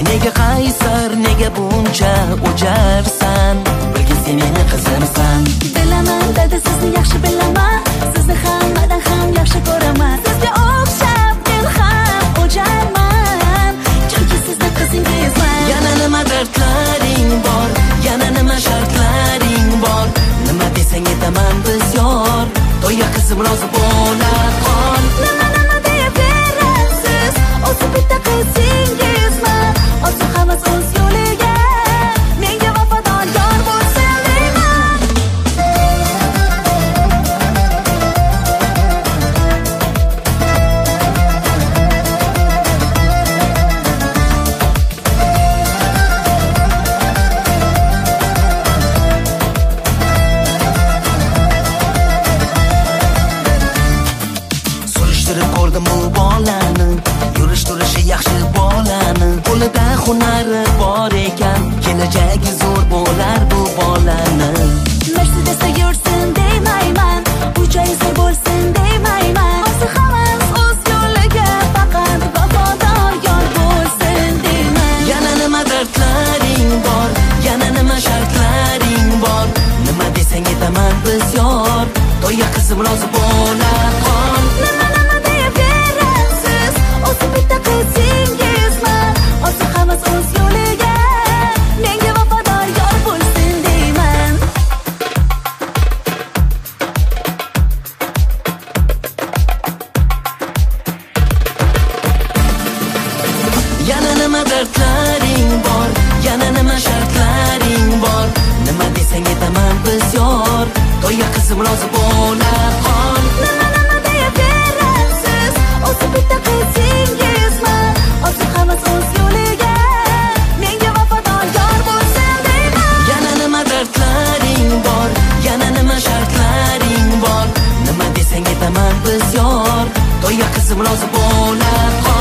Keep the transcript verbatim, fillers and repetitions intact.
Nega qaysar, nega buncha o'jarsan? Bilgin sen meni qizimsan. Bilaman, dada sizni yaxshi bilaman. Sizni hammadan ham yaxshi ko'raman. Sizga o'xshab men ham o'jarman. Chunki sizni qizingizman. Yana nima dardlaring bor, yana nima shartlaring bor. Nima desang aytaman biz yor. To'yga qizim rozi bo'la qol. Nima nima deyaverasiz, o'zi bitta qizingizman. O'zi havas o'z yo'liga, menga vafodor yor bo'lsin deyman. Surishtirib ko'rdim bu bolani, yurish turishi yaxshi bolani. Qo'lida hunari bor ekan, kelajagi zo'r bo'lar bu bolani. Mercedesda yursin deymayman, uy-joyi zo'r bo'lsin deymayman. O'zi havas o'z yo'liga, faqat vafodor yor bo'lsin deyman. Yana nima dardlaring bor, yana nima shartlaring bor. Nima desang aytaman biz yor. To'yga qizim rozi bo'la qol. Nima nima deyaverasiz, o'zi bitta qizingizman. O'zi havas o'z yo'liga, menga vafodor yor bo'lsin deyman. Yana nima dardlaring bor, yana nima shartlaring bor. Nima desang aytaman biz yor. To'yga qizim rozi bo'la qol. Nima nima deyaverasiz, o'zi bitta qizingizman. O'zi havas o'z yo'liga, menga vafodor yor bo'lsin deyman. Yana nima dardlaring bor, yana nima shartlaring bor. Nima desang aytaman biz yor. To'yga qizim rozi bo'la qol.